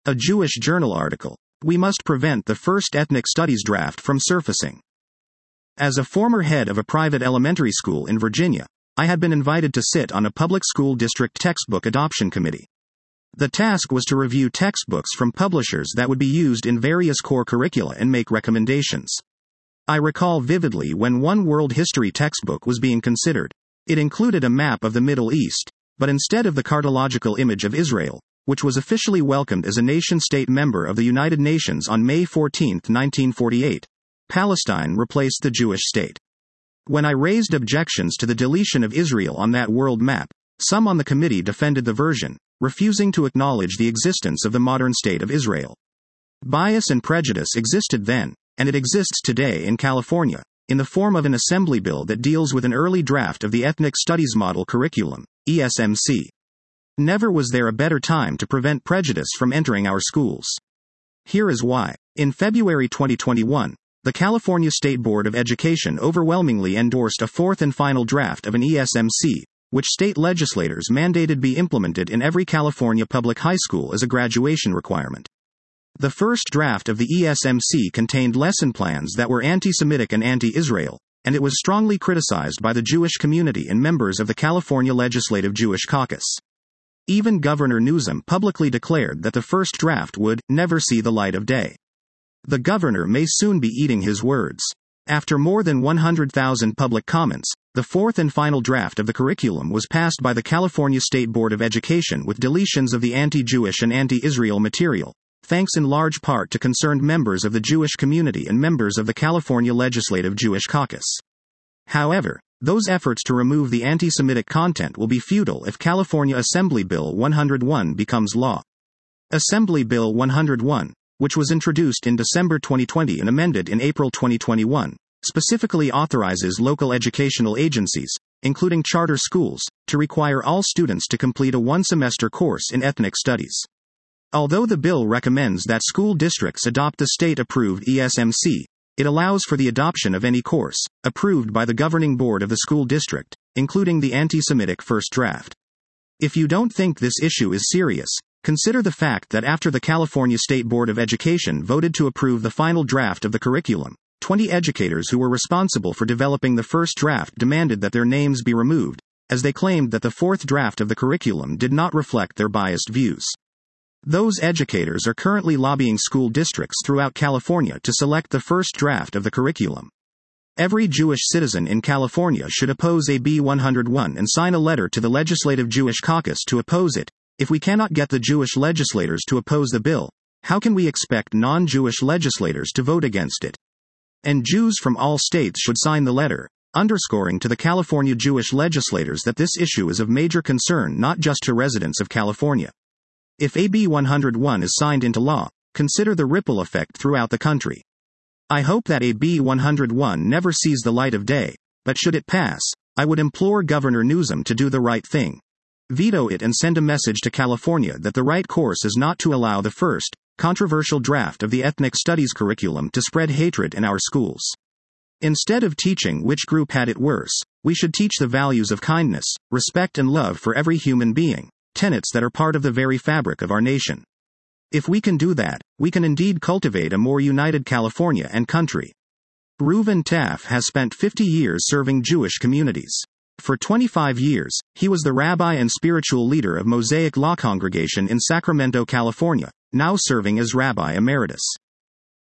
A Jewish Journal article. We must prevent the first ethnic studies draft from surfacing. As a former head of a private elementary school in Virginia, I had been invited to sit on a public school district textbook adoption committee. The task was to review textbooks from publishers that would be used in various core curricula and make recommendations. I recall vividly when one world history textbook was being considered. It included a map of the Middle East, but instead of the cartological image of Israel, which was officially welcomed as a nation-state member of the United Nations on May 14, 1948, Palestine replaced the Jewish state. When I raised objections to the deletion of Israel on that world map, some on the committee defended the version, refusing to acknowledge the existence of the modern state of Israel. Bias and prejudice existed then, and it exists today in California, in the form of an assembly bill that deals with an early draft of the Ethnic Studies Model Curriculum, ESMC. Never was there a better time to prevent prejudice from entering our schools. Here is why. In February 2021, the California State Board of Education overwhelmingly endorsed a fourth and final draft of an ESMC, which state legislators mandated be implemented in every California public high school as a graduation requirement. The first draft of the ESMC contained lesson plans that were anti-Semitic and anti-Israel, and it was strongly criticized by the Jewish community and members of the California Legislative Jewish Caucus. Even Governor Newsom publicly declared that the first draft would never see the light of day. The governor may soon be eating his words. After more than 100,000 public comments, the fourth and final draft of the curriculum was passed by the California State Board of Education with deletions of the anti-Jewish and anti-Israel material, thanks in large part to concerned members of the Jewish community and members of the California Legislative Jewish Caucus. However, those efforts to remove the anti-Semitic content will be futile if California Assembly Bill 101 becomes law. Assembly Bill 101, which was introduced in December 2020 and amended in April 2021, specifically authorizes local educational agencies, including charter schools, to require all students to complete a one-semester course in ethnic studies. Although the bill recommends that school districts adopt the state-approved ESMC, it allows for the adoption of any course, approved by the governing board of the school district, including the anti-Semitic first draft. If you don't think this issue is serious, consider the fact that after the California State Board of Education voted to approve the final draft of the curriculum, 20 educators who were responsible for developing the first draft demanded that their names be removed, as they claimed that the fourth draft of the curriculum did not reflect their biased views. Those educators are currently lobbying school districts throughout California to select the first draft of the curriculum. Every Jewish citizen in California should oppose AB 101 and sign a letter to the Legislative Jewish Caucus to oppose it. If we cannot get the Jewish legislators to oppose the bill, how can we expect non-Jewish legislators to vote against it? And Jews from all states should sign the letter, underscoring to the California Jewish legislators that this issue is of major concern not just to residents of California. If AB 101 is signed into law, consider the ripple effect throughout the country. I hope that AB 101 never sees the light of day, but should it pass, I would implore Governor Newsom to do the right thing. Veto it and send a message to California that the right course is not to allow the first, controversial draft of the ethnic studies curriculum to spread hatred in our schools. Instead of teaching which group had it worse, we should teach the values of kindness, respect and love for every human being, tenets that are part of the very fabric of our nation. If we can do that, we can indeed cultivate a more united California and country. Reuven Taff has spent 50 years serving Jewish communities. For 25 years, he was the rabbi and spiritual leader of Mosaic Law Congregation in Sacramento, California, now serving as Rabbi Emeritus.